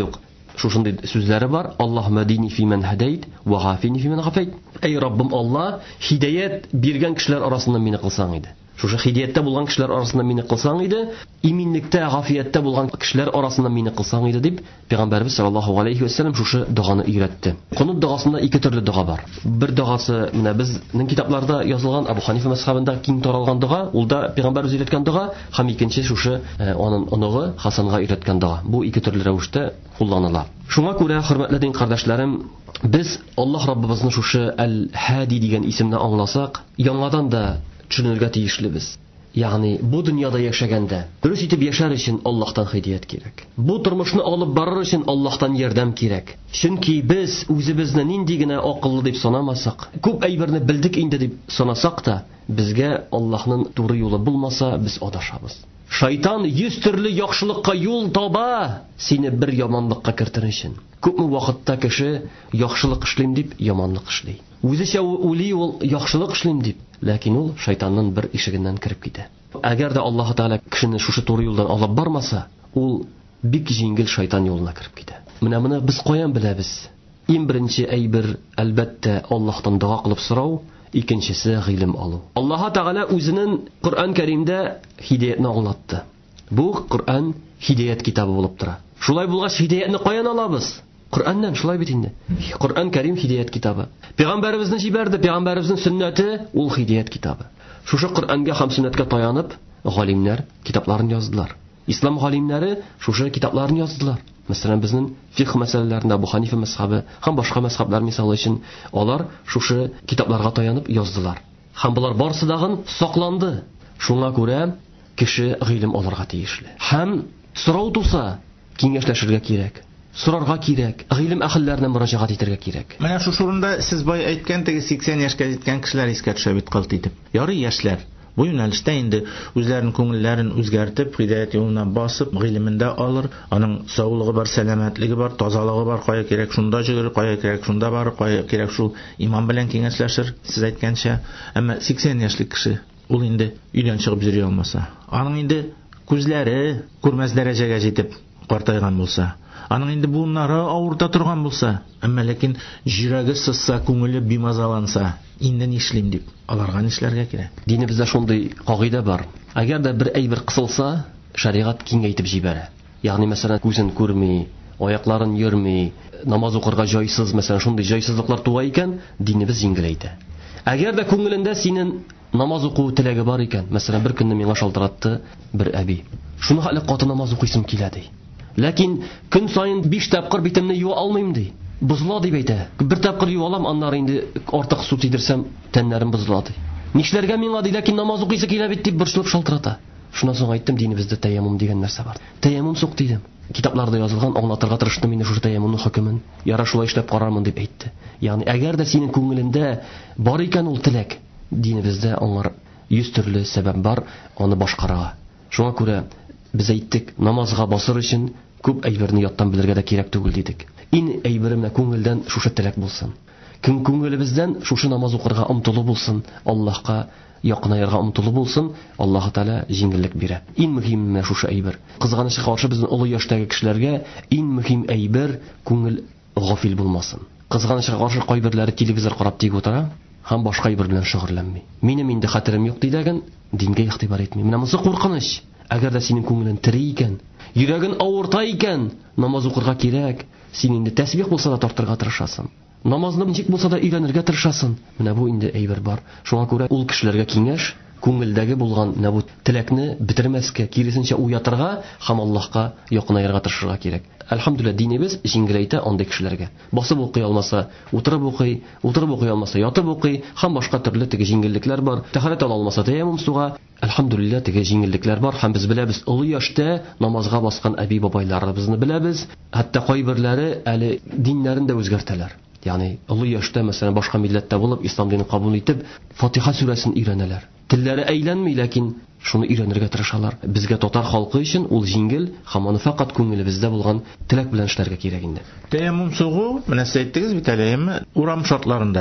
шушындый сүзләре бар: Аллаһумма дини фиман хадайт ва гафини фиман гафайт. Эй Раббым Алла, хидаят биргән кешеләр арасыннан мине кылсаң иде. Шушы хидаятта булган кешеләр арасыннан мине кылсаң иде, иминлектә, гафиятта булган кешеләр арасыннан мине кылсаң иде дип Пәйгамбәрбез саллаллаһу алейхи ва саллям шушы дуганы өйрәтте. Кунут дугасында ике төрле дуга бар. Бер дугасы менә безнең китапларда язылган Абу Ханифа мазхабында киң таралган дуга, ул да Пәйгамбәрбез өйрәткән дуга, һәм икенче шушы аның оныгы Хасанга өйрәткән дуга. Бу ике төрле рәвештә кулланыла. Шуңа күрә, хөрмәтле дин кардәшләрем, без Аллаһ Раббыбызны шушы Әл-Хади дигән исемне аңласак, яңадан да төшенергә тиешлебез. Ягъни бу дөньяда яшәгәндә дөрес итеп яшәр өчен Аллаһтан хидayat кирәк. Бу тормышны алып барыр өчен Аллаһтан ярдәм кирәк. Чөнки без үзебезне нинди генә акыллы дип санамасак, күп әйберне белдек инде дип санасак та, безгә Аллаһның туры юлы булмаса, без адашабыз. Шайтан 100 төрле яхшылыкка юл таба, сине бер яманлыкка кертер өчен. Күпме вакытта кеше яхшылык эшлим дип яманлык эшли. Үзечә ули ул яхшылык эшлим дип, ләкин ул шайтанның бер ишегеннән кирип китә. Әгәр дә Аллаһ Таала кешене шушы туры юлдан алып бармаса, ул бик җиңел шайтан юлына кирип китә. Менә без каян беләбез? Иң беренче әйбер әлбәттә Аллаһтан дуа кылып сорау, икенчесе гыйлем алу. Аллаһ Таала үзенең Коръән Кәримдә хидаятны аңлатты. Бу Коръән хидаят китабы булып тора. Шулай булгач, хидаятны каян алабыз? Коръәннән, шулай бит инде. Коръән Кәрим хидаят китабы. Пәйгамбәребезне җибәрде, пәйгамбәребезнең сөннәте ул хидаят китабы. Шушы Коръәнгә һәм сөннәткә таянып, галимнәр китапларын яздылар. Ислам галимнәре шушы китапларын яздылар. Мәсәлән, безнең фикъ мәсьәләләрендә Абу Ханифа мазхабы һәм башка мазхаблар мисалы өчен алар шушы китапларга таянып яздылар. Һәм булар барысы да сакланды. Шуңа күрә кеше гыйлем алырга тиешле. Һәм сорау туса, киңәшләшергә кирәк. Сорарга кирәк, гыйлем әһелләренә мөрәҗәгать итәргә кирәк. Менә шушы урында сез бай әйткән теге 80 яшькә җиткән кешеләр искә төшә бит кылт итеп. Ярый яшьләр. Бу юнәлештә инде үзләренең күңелләрен үзгәртеп, хидаят юлына басып, гыйлемендә алыр, аның саулыгы бар, сәламәтлеге бар, тазалыгы бар, кая кирәк шунда җигер, кая кирәк шунда бар, кая кирәк шул имам белән киңәшләшер, сез әйткәнчә. Әмма 80 яшьлек кеше ул инде өйдән чыгып йөри алмаса, аның инде күзләре күрмәс дәрәҗәгә җитеп картайган булса, аның инде буыннары авырта торган булса, әмма ләкин йөрәге сызса, күңеле бимазаланса, инде нишлим дип, аларга нишләргә кирәк? Динебездә шундый кагыйдә бар. Әгәр дә бер әйбер кысылса, шәригать киңәйтеп җибәрә. Ягъни мәсәлән, күзен күрми, аякларын йөрми, намаз укырга җайсыз, мәсәлән, шундый җайсызлыклар туа икән, динебез җиңеләйтә. Әгәр дә күңелендә синең намаз уку теләге бар икән, мәсәлән, бер көнне миңа шалтыратты бер әби. Шуны хәле каты намаз укыйсым килә ди. Ләкин көн сайын 5 тапкыр битемне юа алмыйм ди. Бозыла дип әйтә. Бер тапкыр юалам, аннары инде артык су тидерсәм, тәннәрем бозыла ди. Нишләргә миңа ди, ләкин намаз укыйсы килә бит дип борчылып шалтырата. Шуннан соң әйттем, динебездә тәяммум дигән нәрсә бар. Тәяммум сук дидем. Китапларда язылган, аңлатырга тырыштым инде шушы тәяммумның хөкемен. Яра шулай эшләп карармын дип әйтте. Ягъни әгәр дә синең күңелендә бар икән ул теләк, динебездә аңар 100 төрле сәбәп бар, аны башкарага. Шуңа күрә без әйттек, намазга басыр өчен күп әйберне яттан белергә дә кирәк түгел дидек. Ин әйберемне күңелдән шушы теләк булсын. Кем күңелебездән шушы намаз укырга омтылу булсын, Аллаһка якынаярга омтылу булсын, Аллаһ Таала җиңеллек бирә. Иң мөһиме шушы әйбер. Кызганычка каршы безнең олы яшьтәге кешеләргә иң мөһим әйбер күңел гафил булмасын. Кызганычка каршы кайберләре телевизор карап тик утыра һәм башка әйбер белән шөгыльләнми. Минем инде хәтерем юк дигән, дингә игътибар итми. Менә мосы куркыныч. Әгәр дә синең күңелең тире икән, йөрәгең авырта икән, намаз укырга кирәк. Син инде тәсбих булса да тартырга тырышасың. Намазны ничек булса да өйрәнергә тырышасың. Менә бу инде әйбер бар. Шуңа күрә ул кешеләргә киңәш, күңелдәге булган менә бу теләкне битермәскә, киресенчә уятырга һәм Аллаһка якынаярга тырышырга кирәк. Әлхәмдүлилләh, динебез җиңеләйтә андый кешеләргә. Басып укый алмаса, утырып укый алмаса, ятып укый, һәм башка төрле теге җиңеллекләр бар. Тәһарәт ала алмаса, тәяммум суга. Әлхәмдүлилләh, теге җиңеллекләр бар һәм без беләбез, олы яшьтә намазга баскан әби бабайларыбызны беләбез. Хәтта кайберләре әле диннәрен дә үзгәртәләр. Ягъни олы яшьтә, мәсәлән, башка милләттә булып, ислам динен кабул итеп, Фатиха сүрәсен өйрәнәләр. Телләре әйләнми, ләкин шуны өйрәнергә тырышалар. Безгә татар халкы өчен ул җиңел һәм аны фақат күңелебездә булган теләк белән эшләргә кирәк инде. Тәяммум сугу, менә сез әйттегез бит әле, урам шартларында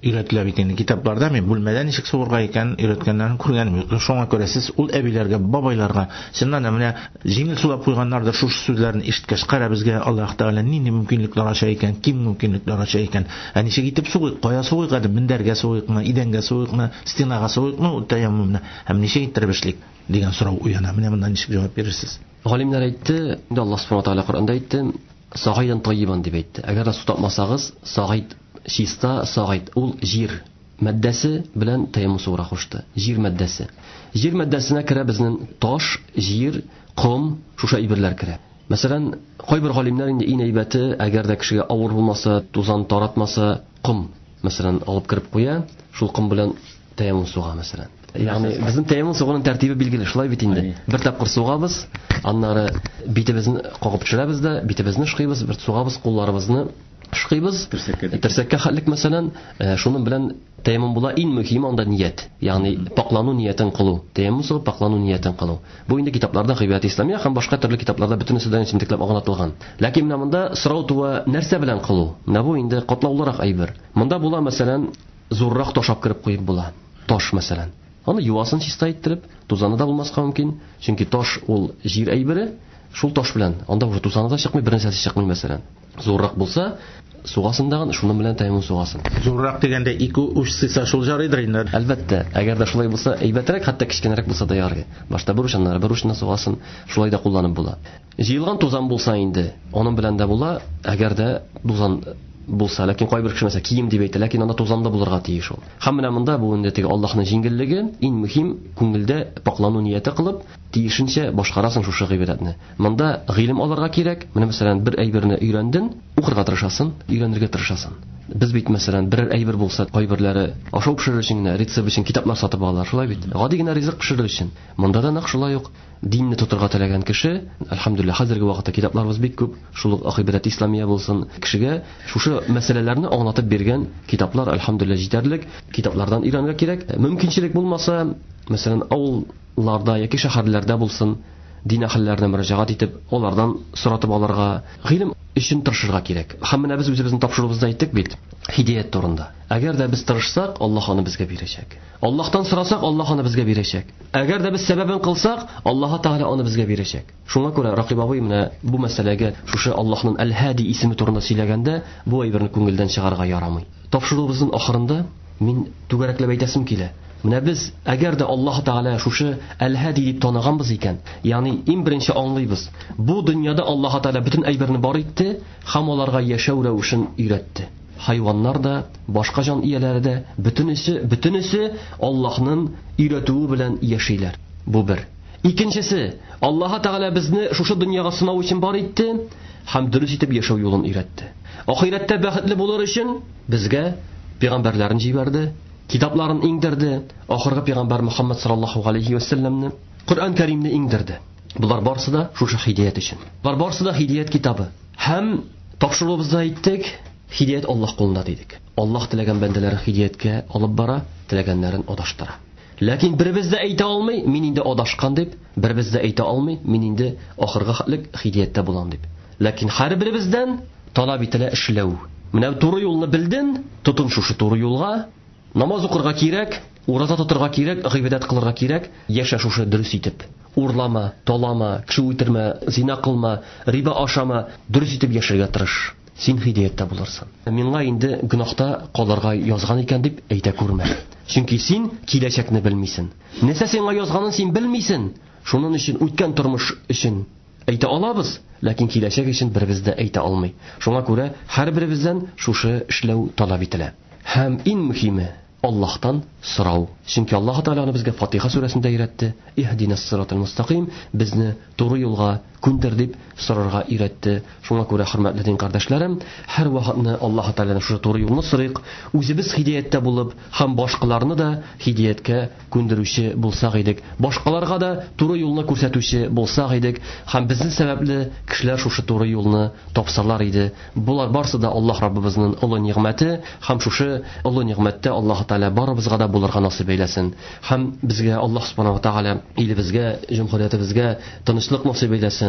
өйрәтелә бит инде китапларда. Мен бүлмәдә ничек сугырга икән өйрәткәннәрен күргәнем юк. Шуңа күрә сез ул әбиләргә, бабайларга чыннан да менә җиңел сулап куйганнардыр шушы сүзләрне ишеткәч, кара безгә Аллаһ Тәгалә нинди мөмкинлекләр ача икән, ким мөмкинлекләр ача икән. Ничек итеп сугыйк, кая сугыйк, мендәргә сугыйкмы, идәнгә сугыйкмы, стенага сугыйкмы, таяммумны, һәм ничек иттереп эшлик дигән сорау уяна. Менә монда ничек җавап бирерсез? Галимнәр әйтте, инде Аллаһ Субханаһу ва Тааля Коръәндә әйтте, сагайдан тайибан дип әйтте. Әгәр су тапмасагыз, сагайд чиста, сагайд ул җир матдәсе белән таяммум сугыра кушты. Җир матдәсе. Җир матдәсенә керә безнең таш, җир, ком, шуша әйберләр керә. Мәсәлән, кайбер галимнәр инде иң әйбәте, әгәр дә кешегә авыр булмаса, тузан таратмаса, ком, мәсәлән, алып кирип куя, шул ком белән таяммум суга мәсәлән. Ягъни безнең таяммум сугының тәртибе билгеле, шулай бит инде. Бер тапкыр сугабыз, аннары битебезне кагып төшерәбез дә, битебезне шкыйбыз, бер сугабыз, кулларыбызны шкыйбыз. Терсәккә хәтлек мәсәлән, шуның белән таяммум була. Иң мөһим анда ният. Ягъни паклану ниятен кылу. Таяммум сугып паклану ниятен кылу. Бу инде китапларда Гыйбадат исламия һәм башка төрле китапларда бөтенесеннән исемлекләп аңлатылган. Ләкин менә монда сорау туа, нәрсә белән кылу? Менә бу инде катлаулырак әйбер. Монда була мәсәлән зуррак ташап кирип куеп була. Таш мәсәлән. Аны юасын чиста иттереп, тузаны да булмаска мөмкин. Чөнки таш ул җир әйбере. Шул таш белән анда уже тузаны да чыкмый, бернәрсәсе чыкмый мәсәлән. Зуррак булса, сугасындагы шуның белән таяммум сугасын. Зуррак дигәндә 2 уч сыйса шул жарыйдыр инде. Әлбәттә, әгәр дә шулай булса, әйбәтрәк, хәтта кичкенәрәк булса да ярый. Башта бер учаннары, бер учына сугасын, шулай да кулланып була. Җыелган тузан булса инде, аның белән дә була, әгәр дә тузан булса, ләкин кайбер кеше мәсәлән кием дип әйтә, ләкин анда тузанда булырга тиеш ул. Һәм менә монда бу инде теге Аллаһның җиңеллеге, иң мөһим күңелдә паклану нияте кылып, тиешенчә башкарасың шушы гыйбадәтне. Монда гыйлем алырга кирәк. Менә мәсәлән бер әйберне өйрәндең, укырга тырышасың, өйрәнергә тырышасың. Без бит мәсәлән берәр әйбер булса, кайберләре ашау пешерер өчен, рецепт өчен китаплар сатып алалар, шулай бит. Гади генә ризык пешерер өчен. Монда да нәкъ шулай ук динне тотырга теләгән кеше, әлхәмдүлилләх, хәзерге вакытта китапларыбыз бик күп, шул Гыйбадат исламия булсын, кешегә шушы мәсьәләләрне аңлатып биргән китаплар әлхәмдүлилләх җитәрлек. Китаплардан өйрәнергә кирәк. Мөмкинчелек булмаса, мәсәлән, авылларда яки шәһәрләрдә булсын, дин әһелләренә мөрәҗәгать итеп, алардан соратып алырга, гыйлем өчен тырышырга кирәк. Һәм менә без үзебезнең тапшыруыбызда әйттек бит, һидаят турында. Әгәр дә без тырышсак, Аллаһ аны безгә бирәчәк. Аллаһтан сорасак, Аллаһ аны безгә бирәчәк. Әгәр дә без сәбәбен кылсак, Аллаһ Тәгалә аны безгә бирәчәк. Шуңа күрә Ракиб абый менә бу мәсьәләгә шушы Аллаһның Әл-Хади исеме турында сөйләгәндә, бу әйберне күңелдән чыгарга ярамый. Тапшыруыбызның ахырында мин түгәрәкләп әйтәсем килә. Менә без әгәр дә Аллаһ Тәгалә шушы Әл-Хади дип таныганбыз икән, ягъни иң беренче аңлыйбыз. Бу дөньяда Аллаһ Тәгалә бөтен әйберне бар итте һәм аларга яшәү рәвешен өйрәтте. Хайваннар да, башка җан ияләре дә бөтенесе Аллаһның өйрәтүе белән яшиләр. Бу бер. Икенчесе, Аллаһ Тәгалә безне шушы дөньяга сынау өчен бар итте һәм дөрес итеп яшәү юлын өйрәтте. Ахиратта бәхетле булыр өчен безгә пәйгамбәрләрен җибәрде, китапларын иңдерде, ахыргы пәйгамбәр Мөхәммәд саллаллаһу алейхи ва сәлләмне, Коръән Кәримне иңдерде. Булар барысы да шушы һидаят өчен. Булар барысы да һидаят китабы. Һәм тапшыруыбызда әйттек, һидаят Аллаһ кулында дидек. Аллаһ теләгән бәндәләрен һидаяткә алып бара, теләгәннәрен адаштыра. Ләкин беребез дә әйтә алмый, мин инде адашкан дип, беребез дә әйтә алмый, мин инде ахыргы хәтлек һидаятта булам дип. Ләкин һәр беребездән талап ителә эшләү. Менә туры юлны белдең, тотын шушы туры юлга. Намаз укырга кирәк, ураза тотырга кирәк, гыйбадат кылырга кирәк, яшә шушы дөрес итеп. Урлама, талама, кеше үтермә, зина кылма, риба ашама, дөрес итеп яшәргә тырыш. Син һидаятта булырсың. Миңа инде гөнаһта калырга язган икән дип әйтә күрмә. Чөнки син киләчәкне белмисең. Нәрсә сиңа язганын син белмисең. Шуның өчен үткән тормыш өчен әйтә алабыз, ләкин киләчәк өчен беребез дә әйтә алмый. Шуңа күрә һәр беребездән шушы эшләү талап ителә. Һәм иң мөһиме Аллаһтан сорау. Чөнки Аллаһ Тәгалә безгә Фатиха сүрәсендә өйрәтте. Иһдинас сиратал мустaqim, безне туры юлга күндер дип сорарга өйрәтте. Шуңа күрә хөрмәтле дин кардәшләрем, һәр вакытны Аллаһ Тәгаләнең шушы туры юлны сорыйк, үзебез һидаятта булып, һәм башкаларны да һидаяткә күндерүче булсак идек, башкаларга да туры юлны күрсәтүче булсак идек, һәм безнең сәбәпле кешеләр шушы туры юлны тапсалар иде. Булар барсы да Аллаһ Раббыбызның олы нигъмәте, һәм шушы олы нигъмәттә Аллаһ Тәгалә барыбызга да булырга насыйп әйләсен. Һәм безгә Аллаһ Субханаһу ва Тәгалә илебезгә, җумһуриятыбызга тынычлык насыйп әйләсен.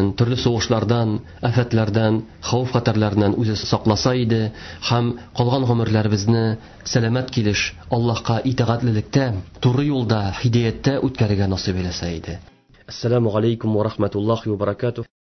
төрле сугышлардан, афәтләрдән, хәвеф-хәтерләреннән үзе сакласа иде һәм калган гомерләребезне сәламәт килеш Аллаһка итагатьлектә, туры юлда, һидаяттә үткәрергә насыйп итсә иде. Ассаламу алейкум ва рахматуллахи ва баракатух.